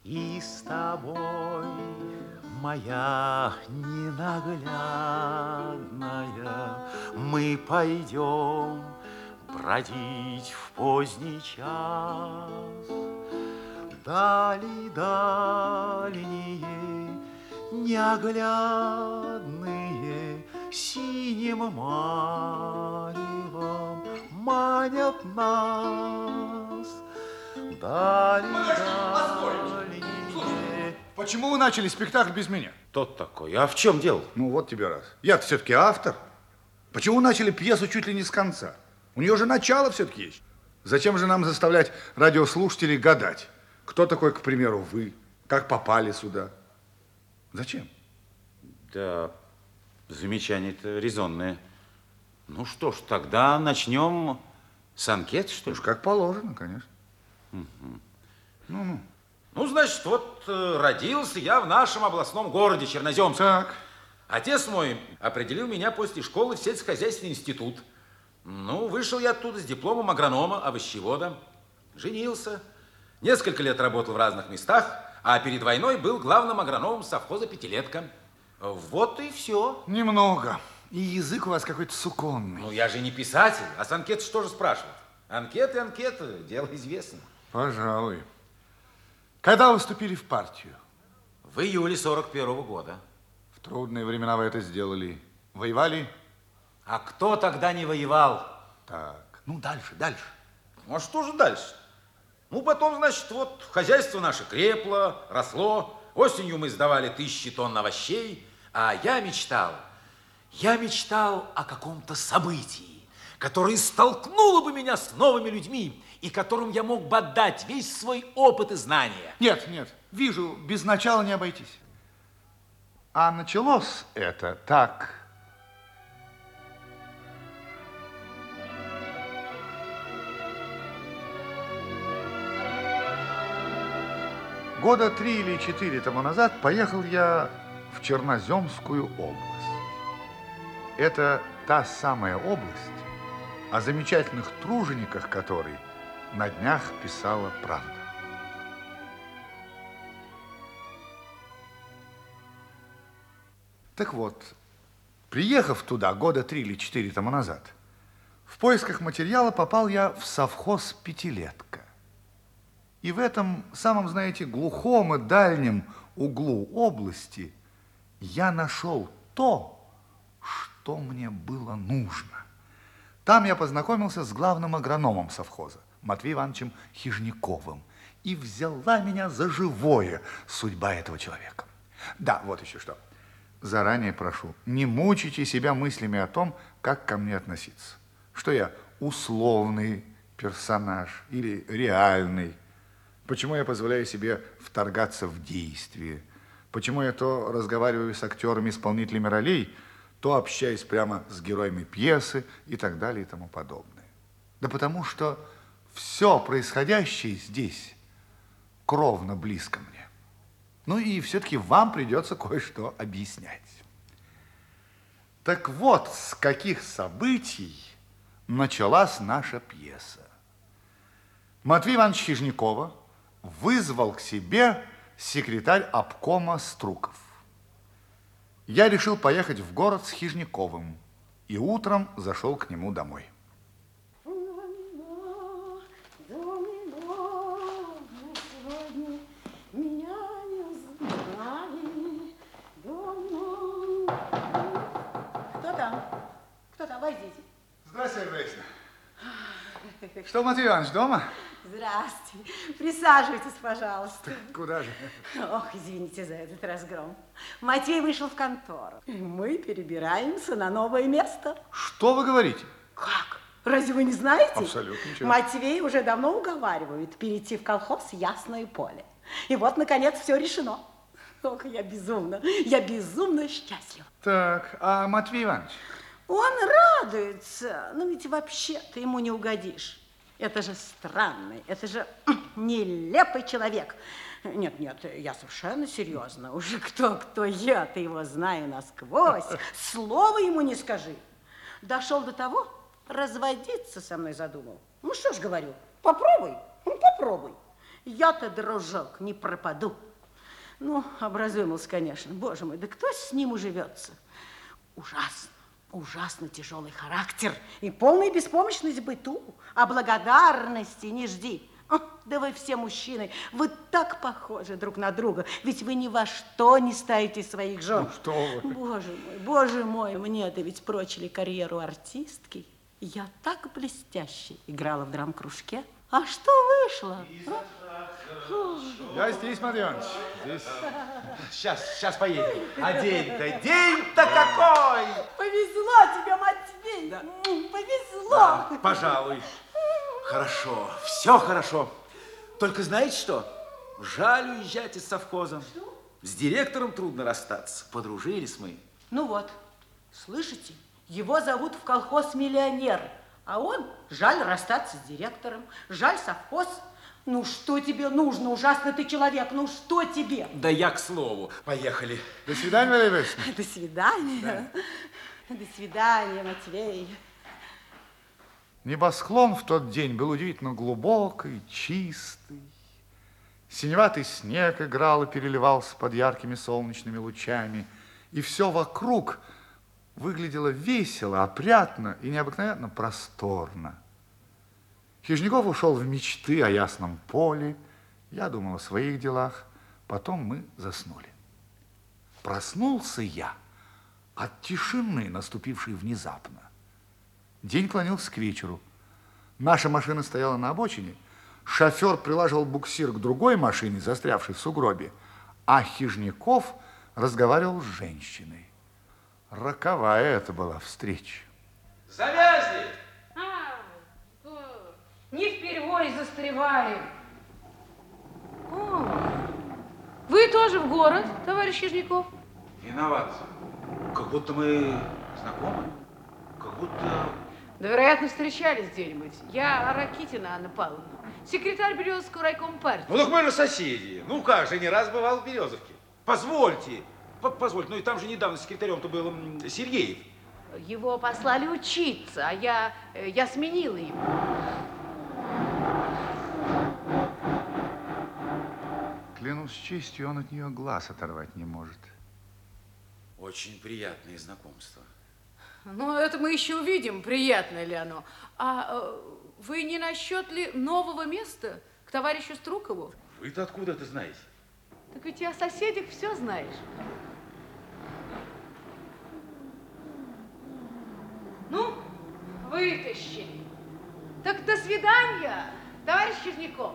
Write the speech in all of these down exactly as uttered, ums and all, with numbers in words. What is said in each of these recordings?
И с тобой, моя ненаглядная, мы пойдем бродить в поздний час. Дали дальние, неоглядные, синим маревом манят нас. Дали дальние. Почему вы начали спектакль без меня? Тот такой. А в чем дело? Ну вот тебе раз. Я-то все-таки автор. Почему начали пьесу чуть ли не с конца? У нее же начало все-таки есть. Зачем же нам заставлять радиослушателей гадать? Кто такой, к примеру, вы? Как попали сюда? Зачем? Да, замечание-то резонное. Ну что ж, тогда начнем с анкет, что ли? Уж как положено, конечно. Угу. Ну-ну. Ну, значит, вот э, родился я в нашем областном городе Черноземске. Так. Отец мой определил меня после школы в сельскохозяйственный институт. Ну, вышел я оттуда с дипломом агронома, овощевода. Женился. Несколько лет работал в разных местах, а перед войной был главным агрономом совхоза «Пятилетка». Вот и все. Немного. И язык у вас какой-то суконный. Ну, я же не писатель, а с анкеты что же спрашивать? Анкеты, анкеты, дело известно. Пожалуй. Когда вы вступили в партию? В июле сорок первого года. В трудные времена вы это сделали. Воевали? А кто тогда не воевал? Так, ну дальше, дальше. Ну, а что же дальше? Ну, потом, значит, вот хозяйство наше крепло, росло. Осенью мы сдавали тысячи тонн овощей, а я мечтал, я мечтал о каком-то событии, которое столкнуло бы меня с новыми людьми и которым я мог бы отдать весь свой опыт и знания. Нет, нет, вижу, без начала не обойтись. А началось это так. Года три или четыре тому назад поехал я в Черноземскую область. Это та самая область, о замечательных тружениках которой на днях писала «Правда». Так вот, приехав туда года три или четыре тому назад, в поисках материала попал я в совхоз «Пятилетка». И в этом самом, знаете, глухом и дальнем углу области я нашел то, что мне было нужно. Там я познакомился с главным агрономом совхоза, Матвеем Ивановичем Хижняковым. И взяла меня за живое судьба этого человека. Да, вот еще что. Заранее прошу, не мучайте себя мыслями о том, как ко мне относиться. Что я условный персонаж или реальный. Почему я позволяю себе вторгаться в действие? Почему я то разговариваю с актерами, исполнителями ролей, то общаюсь прямо с героями пьесы и так далее и тому подобное? Да потому что все происходящее здесь кровно близко мне. Ну и все-таки вам придется кое-что объяснять. Так вот, с каких событий началась наша пьеса. Матвея Ивановича Хижнякова вызвал к себе секретарь обкома Струков. Я решил поехать в город с Хижняковым и утром зашел к нему домой. Кто там? Кто там? Войдите. Здравствуйте, Раиса. Что, Матвей Иванович, дома? Здравствуйте. Присаживайтесь, пожалуйста. Так куда же? Ох, извините за этот разгром. Матвей вышел в контору. Мы перебираемся на новое место. Что вы говорите? Как? Разве вы не знаете? Абсолютно ничего. Матвей уже давно уговаривает перейти в колхоз «Ясное поле». И вот, наконец, все решено. Ох, я безумно, я безумно счастлива. Так, а Матвей Иванович? Он радуется, но ведь вообще-то ему не угодишь. Это же странный, это же нелепый человек. Нет, нет, я совершенно серьезно. Уже кто-кто, я-то его знаю насквозь. Слова ему не скажи. Дошел до того, разводиться со мной задумал. Ну что ж говорю, попробуй, ну попробуй. Я-то, дружок, не пропаду. Ну, образумился, конечно. Боже мой, да кто с ним уживется? Ужасно, ужасно тяжелый характер и полная беспомощность в быту. А благодарности не жди. Да вы все мужчины, вы так похожи друг на друга, ведь вы ни во что не ставите своих жен. Ну, что вы. Боже мой, боже мой, мне-то ведь прочили карьеру артистки. Я так блестяще играла в драм-кружке. А что вышло? Я здесь, Матвей Иванович, здесь. Сейчас, сейчас поедем. А день-то, день-то какой! Повезло тебе, Матвей, да. Повезло. Да, пожалуй. Хорошо, все хорошо. Только знаете что? Жаль уезжать из совхоза. Что? С директором трудно расстаться. Подружились мы. Ну вот, слышите? Его зовут в колхоз миллионер. А он, жаль расстаться с директором, жаль совхоз. Ну что тебе нужно, ужасный ты человек, ну что тебе? Да я к слову. Поехали. До свидания, Мария Ивановна. До свидания. Да. До свидания, Матвей. Небосклон в тот день был удивительно глубокий, чистый. Синеватый снег играл и переливался под яркими солнечными лучами. И все вокруг выглядело весело, опрятно и необыкновенно просторно. Хижняков ушел в мечты о ясном поле. Я думал о своих делах. Потом мы заснули. Проснулся я от тишины, наступившей внезапно. День клонился к вечеру. Наша машина стояла на обочине. Шофер прилаживал буксир к другой машине, застрявшей в сугробе, а Хижняков разговаривал с женщиной. Роковая это была встреча. Завязли! А, не впервой застреваем. О, вы тоже в город, товарищ Хижняков? Виноват. Как будто мы знакомы. Как будто... Да, вероятно, встречались где-нибудь. Я Ракитина Анна Павловна, секретарь Березовского райкома партии. Ну так мы же соседи. Ну как же, не раз бывал в Березовке. Позвольте. Позвольте, ну и там же недавно секретарем-то был м, Сергеев. Его послали учиться, а я, э, я сменила его. Клянусь честью, он от нее глаз оторвать не может. Очень приятные знакомства. Ну, это мы еще увидим, приятно ли оно. А э, вы не насчет ли нового места к товарищу Струкову? Вы-то откуда это знаете? Так ведь и о соседях все знаешь. Ну, вытащили. Так до свидания, товарищ Хижняков.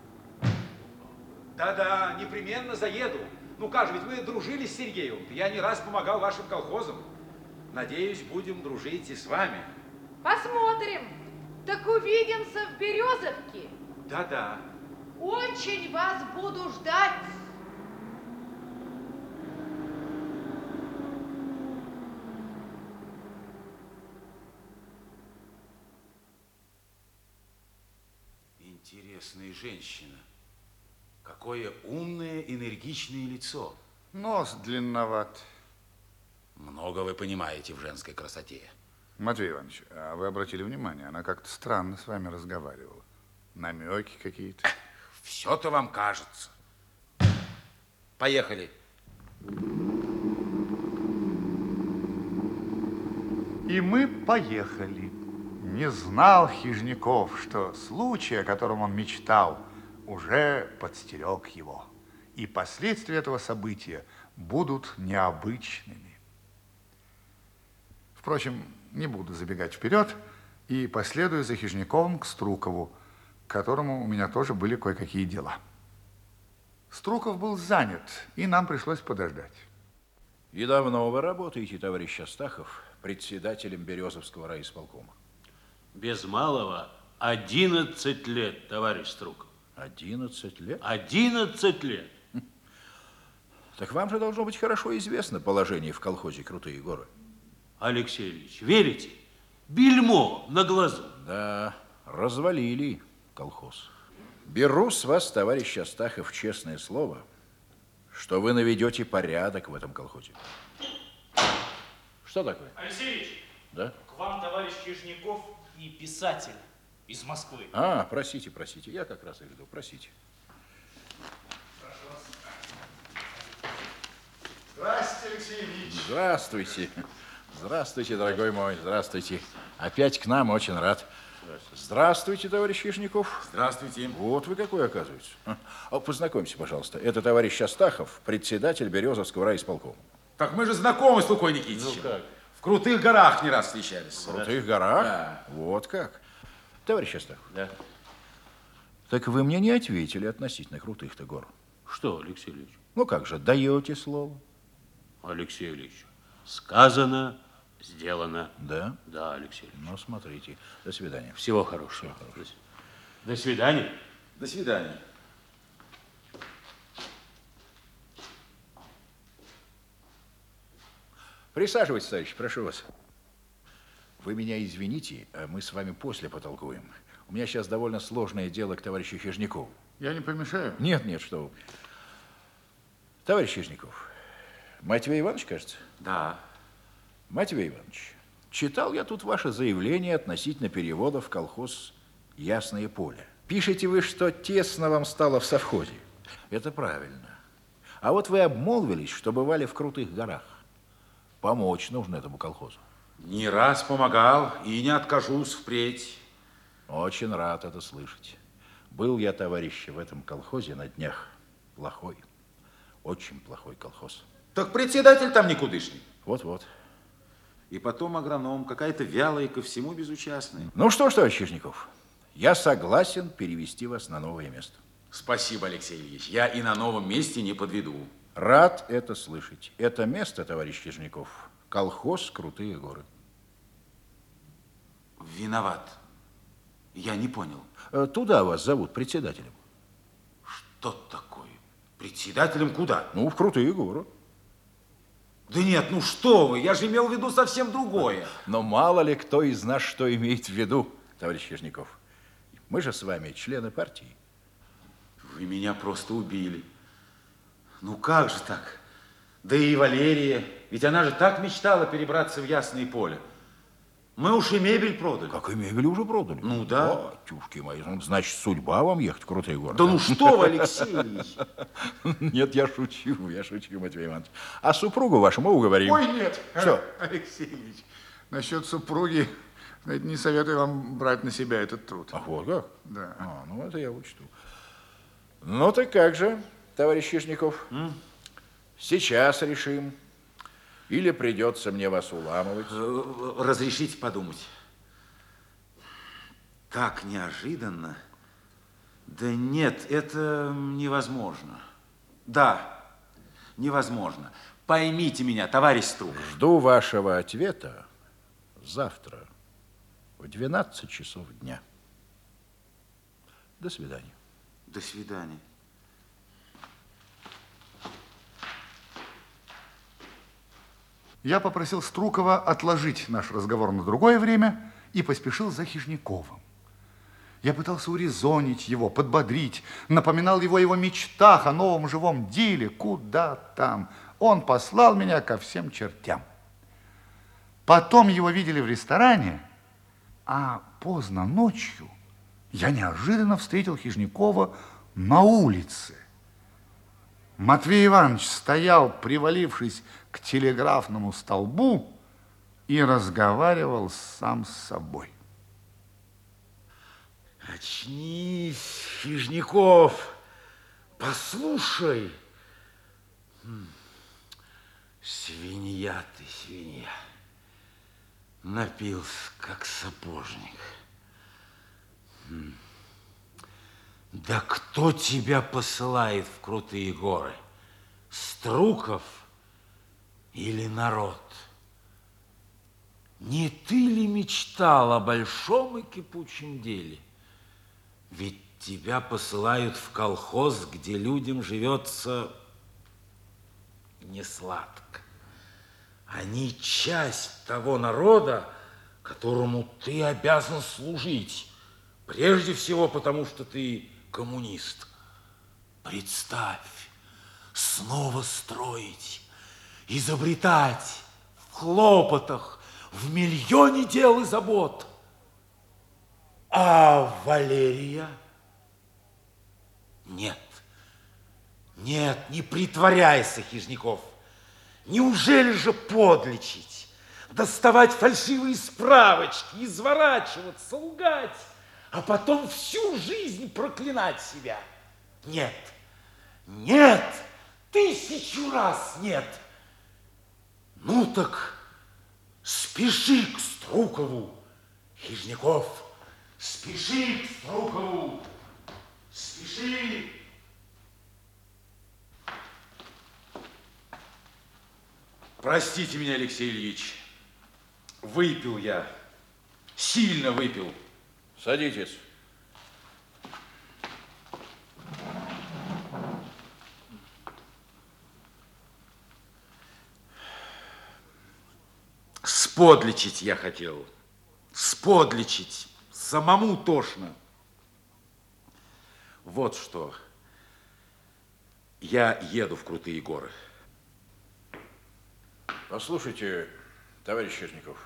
Да-да, непременно заеду. Ну как же, ведь мы дружили с Сергеевым. Я не раз помогал вашим колхозам. Надеюсь, будем дружить и с вами. Посмотрим. Так увидимся в Березовке. Да-да. Очень вас буду ждать. Интересная женщина. Какое умное, энергичное лицо. Нос длинноват. Много вы понимаете в женской красоте. Матвей Иванович, а вы обратили внимание, она как-то странно с вами разговаривала. Намеки какие-то. Все-то вам кажется. Поехали. И мы поехали. Не знал Хижняков, что случай, о котором он мечтал, уже подстерег его. И последствия этого события будут необычными. Впрочем, не буду забегать вперед и последую за Хижняковым к Струкову, к которому у меня тоже были кое-какие дела. Струков был занят, и нам пришлось подождать. И давно вы работаете, товарищ Астахов, председателем Березовского райисполкома? Без малого одиннадцать лет, товарищ Струков. Одиннадцать лет? Одиннадцать лет. Так вам же должно быть хорошо известно положение в колхозе «Крутые горы». Алексей Ильич, верите? Бельмо на глазу. Да, развалили колхоз. Беру с вас, товарищ Астахов, честное слово, что вы наведете порядок в этом колхозе. Что такое? Алексей Ильич, Да? к вам товарищ Хижняков и писатель из Москвы. А, просите, просите, я как раз и жду, просите. Алексеевич. Здравствуйте. Здравствуйте, дорогой мой, здравствуйте. Опять к нам, очень рад. Здравствуйте, товарищ Хижников. Здравствуйте. Вот вы какой, оказывается. А, познакомься, пожалуйста. Это товарищ Астахов, председатель Березовского райисполкома. Так мы же знакомы с Лукой Никитичем. Ну как? В Крутых горах не раз встречались. В Крутых горах? Да. Вот как. Товарищ Астахов, Да. так вы мне не ответили относительно Крутых-то гор. Что, Алексей Ильич? Ну как же, даете слово? Алексей Ильич, сказано, сделано. Да? Да, Алексей Ильич. Ну, смотрите. До свидания. Всего хорошего. До свидания. До свидания. Присаживайтесь, товарищ, прошу вас. Вы меня извините, а мы с вами после потолкуем. У меня сейчас довольно сложное дело к товарищу Хижникову. Я не помешаю? Нет, нет, что вы. Товарищ Хижников, Матвей Иванович, кажется? Да. Матвей Иванович, читал я тут ваше заявление относительно перевода в колхоз «Ясное поле». Пишете вы, что тесно вам стало в совхозе. Это правильно. А вот вы обмолвились, что бывали в Крутых горах. Помочь нужно этому колхозу. Не раз помогал и не откажусь впредь. Очень рад это слышать. Был я, товарищи, в этом колхозе на днях. Плохой, очень плохой колхоз. Так председатель там никудышний. Вот-вот. И потом агроном, какая-то вялая и ко всему безучастная. Ну что ж, товарищ Хижников, я согласен перевести вас на новое место. Спасибо, Алексей Ильич. Я и на новом месте не подведу. Рад это слышать. Это место, товарищ Хижников, колхоз «Крутые горы». Виноват. Я не понял. Э, Туда вас зовут председателем. Что такое? Председателем куда? Ну, в Крутые горы. Да нет, ну что вы, я же имел в виду совсем другое. Но мало ли кто из нас что имеет в виду, товарищ Хижников. Мы же с вами члены партии. Вы меня просто убили. Ну как же так? Да и Валерия, ведь она же так мечтала перебраться в Ясное поле. Мы уж и мебель продали. Как и мебель уже продали. Ну да. О, тюшки мои, ну, значит, судьба вам ехать в Крутые горы. Да ну что вы, Алексей Ильич? Нет, я шучу, я шучу, Матвей Иванович. А супругу вашу мы уговорим. Ой, нет. Что? Алексей Ильич, насчет супруги, знаете, не советую вам брать на себя этот труд. Ах, вот как? Да. А, ну это я учту. Ну так как же, товарищ Хижников? М? Сейчас решим. Или придется мне вас уламывать? Разрешите подумать. Так неожиданно. Да нет, это невозможно. Да, невозможно. Поймите меня, товарищ Струков. Жду вашего ответа завтра в двенадцать часов дня. До свидания. До свидания. Я попросил Струкова отложить наш разговор на другое время и поспешил за Хижниковым. Я пытался урезонить его, подбодрить, напоминал его о его мечтах, о новом живом деле. Куда там? Он послал меня ко всем чертям. Потом его видели в ресторане, а поздно ночью я неожиданно встретил Хижникова на улице. Матвей Иванович стоял, привалившись к телеграфному столбу, и разговаривал сам с собой. Очнись, Хижников, послушай. Свинья ты, свинья. Напился, как сапожник. Да кто тебя посылает в Крутые горы? Струков или народ? Не ты ли мечтал о большом и кипучем деле? Ведь тебя посылают в колхоз, где людям живется не сладко. Они часть того народа, которому ты обязан служить. Прежде всего потому, что ты коммунист. Представь, снова строить, изобретать в хлопотах, в миллионе дел и забот. А Валерия? Нет, нет, не притворяйся, Хижников. Неужели же подлечить, доставать фальшивые справочки, изворачиваться, лгать, а потом всю жизнь проклинать себя? Нет, нет, тысячу раз нет. Ну так спеши к Струкову, Хижняков, спеши к Струкову, спеши. Простите меня, Алексей Ильич, выпил я, сильно выпил. Садитесь. Сподличить я хотел, сподличить, самому тошно. Вот что, я еду в крутые горы. Послушайте, товарищ Хижняков,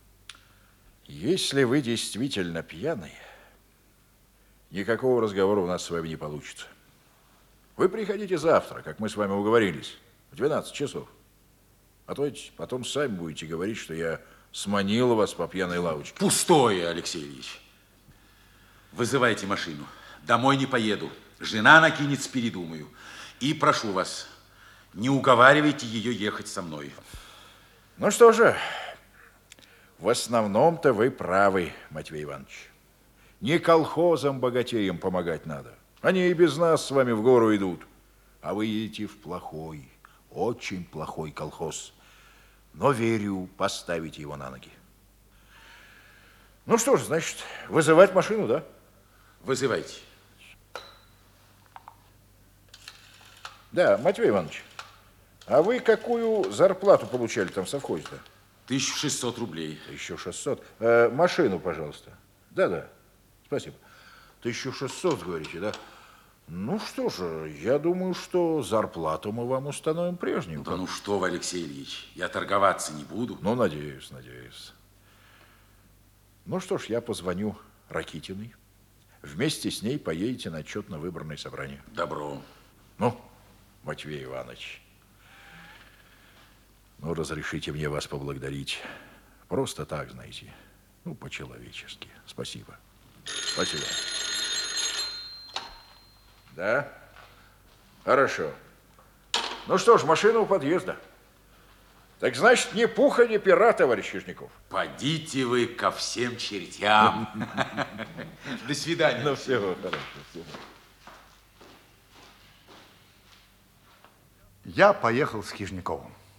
если вы действительно пьяный, никакого разговора у нас с вами не получится. Вы приходите завтра, как мы с вами уговорились, в двенадцать часов. А то ведь потом сами будете говорить, что я сманила вас по пьяной лавочке. Пустое, Алексей Ильич. Вызывайте машину. Домой не поеду. Жена накинется, передумаю. И прошу вас, не уговаривайте ее ехать со мной. Ну что же, в основном-то вы правы, Матвей Иванович. Не колхозам-богатеям помогать надо. Они и без нас с вами в гору идут. А вы едете в плохой, очень плохой колхоз. Но, верю, поставите его на ноги. Ну что ж, значит, вызывать машину, да? Вызывайте. Да, Матвей Иванович, а вы какую зарплату получали там в совхозе-то? тысяча шестьсот рублей. тысяча шестьсот. Э, машину, пожалуйста. Да-да, спасибо. тысяча шестьсот, говорите, да? Ну что же, я думаю, что зарплату мы вам установим прежнюю. Да ну что вы, Алексей Ильич, я торговаться не буду. Ну, надеюсь, надеюсь. Ну что ж, я позвоню Ракитиной. Вместе с ней поедете на отчетно-выборное собрание. Добро. Ну, Матвей Иванович, ну, разрешите мне вас поблагодарить. Просто так, знаете, ну, по-человечески. Спасибо. Спасибо. Да? Хорошо. Ну что ж, машина у подъезда. Так значит, ни пуха, ни пера, товарищ Хижняков. Подите вы ко всем чертям. До свидания. Ну, всего хорошо. Всего. Я поехал с Хижняковым.